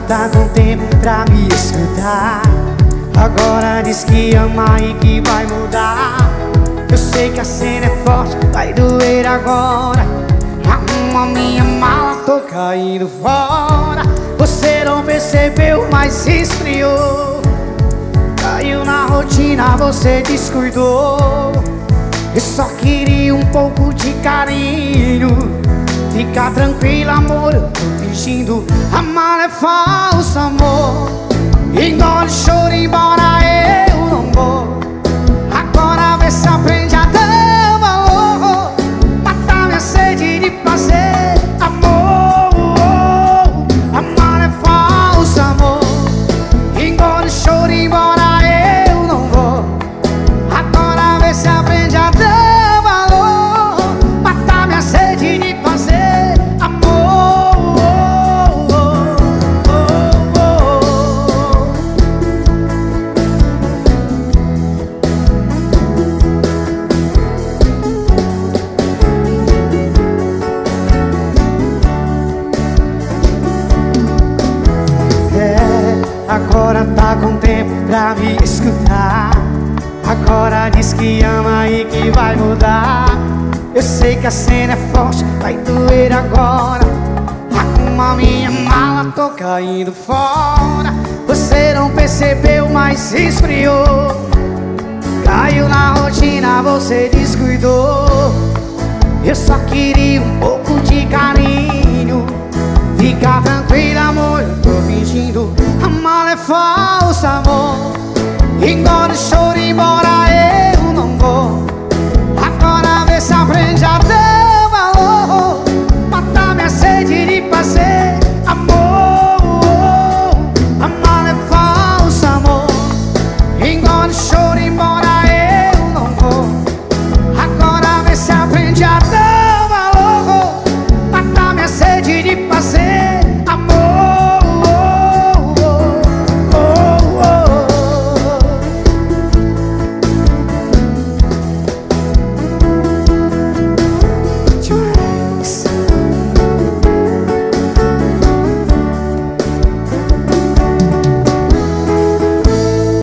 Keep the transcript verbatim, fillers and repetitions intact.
tá com tempo pra me escutar. Agora diz que ama e que vai mudar. Eu sei que a cena é forte, vai doer agora. Arruma minha mala, tô caindo fora. Você não percebeu, mas se esfriou. Caiu na rotina, você descuidou. Eu só queria um pouco de carinho. Fica tranquila, amor, eu tô fingindo. Amar é falso, amor. Ignora o choro, embora eu não vou. Agora vê se aprende a dar valor. Matar minha sede de prazer, amor. Amar é falso, amor. Ignora o choro, embora eu não vou. Agora vê se aprende a dar valor. Matar minha sede de prazer, amor. Agora tá com tempo pra me escutar. Agora diz que ama e que vai mudar. Eu sei que a cena é forte, vai doer agora. Arruma minha mala, tô caindo fora. Você não percebeu, mas se esfriou. Caiu na rotina, você descuidou. Eu só queria um pouco de carinho.